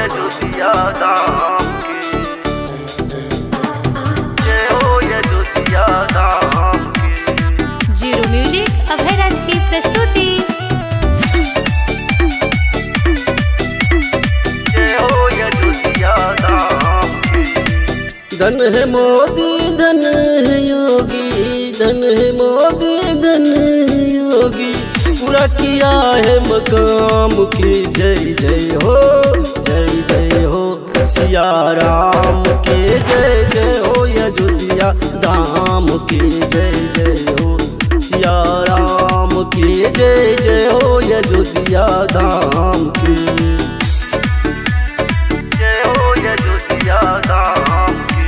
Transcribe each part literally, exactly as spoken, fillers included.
अयोध्या धाम की, जय हो अयोध्या धाम की। जीरो म्यूजिक अभय राज की प्रस्तुति। जय हो अयोध्या धाम की। धन है मोदी धन है योगी, धन है मोदी धन है योगी, पूरा किया है मकाम की। जय जय हो जय जय हो सिया राम के, जय जय हो अयोध्या धाम की। जय जय हो सिया राम की, जय जय हो अयोध्या धाम की। जय हो अयोध्या धाम की।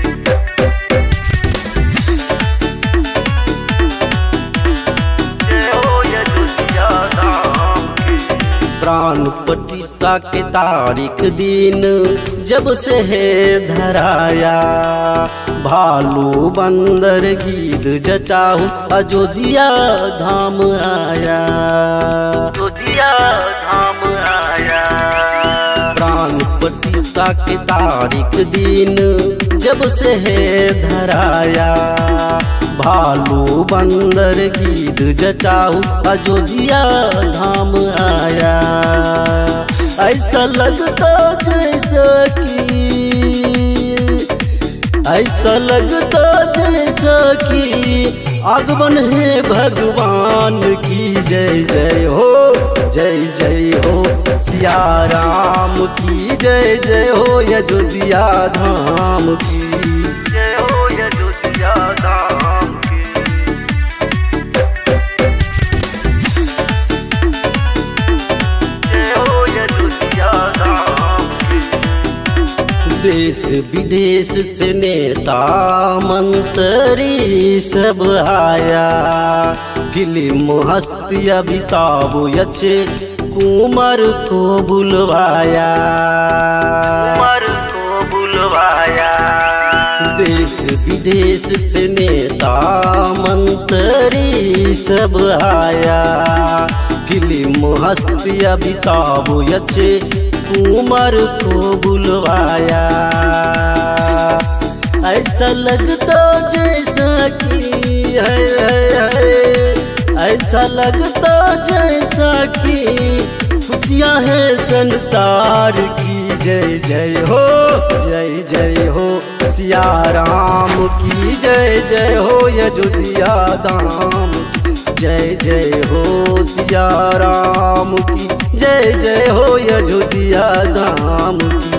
जय हो अयोध्या धाम की। प्राण प्रतिष्ठा के तारीख दिन जब से है धराया, भालू बंदर गीत जटाहू अयोध्या धाम आया। अयोध्या धाम आया। प्राण प्रतिष्ठा के तारीख दिन जब से है धराया, भालू बंदर गीत जटाहू अयोध्या धाम आया। ऐसा लगता जैसा कि ऐसा लगता जैसा कि आगमन है भगवान की। जय जय हो जय जय हो सिया राम की, जय जय हो अयोध्या धाम की। जय हो अयोध्या धाम की। जय हो अयोध्या धाम की। देश विदेश से नेता मंत्री सब आया, फिल्म हस्ती अमिताभ अच्छे कुमार को बुलवाया। कुमार को बुलवाया। देश विदेश से नेता मंत्री सब आया, फिल्म हस्ती अमिताभ अच्छे कुमार को बुलवाया। ऐसा लगता जैसा कि है, है, है ऐसा लगता जैसा कि खुशियाँ हैं संसार की। जय जय हो जय जय हो सिया राम की, जय जय हो अयोध्या धाम की। जय जय हो सिया राम की, जय जय हो अयोध्या धाम की।